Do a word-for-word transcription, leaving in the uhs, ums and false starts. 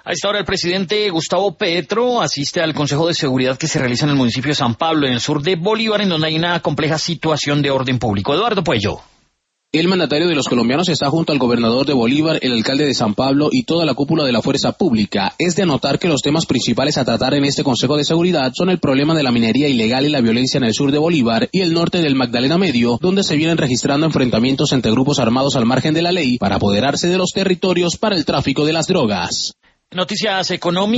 A esta hora el presidente Gustavo Petro asiste al Consejo de Seguridad que se realiza en el municipio de San Pablo, en el sur de Bolívar, en donde hay una compleja situación de orden público. Eduardo Puello. El mandatario de los colombianos está junto al gobernador de Bolívar, el alcalde de San Pablo y toda la cúpula de la fuerza pública. Es de anotar que los temas principales a tratar en este Consejo de Seguridad son el problema de la minería ilegal y la violencia en el sur de Bolívar y el norte del Magdalena Medio, donde se vienen registrando enfrentamientos entre grupos armados al margen de la ley para apoderarse de los territorios para el tráfico de las drogas. Noticias económicas.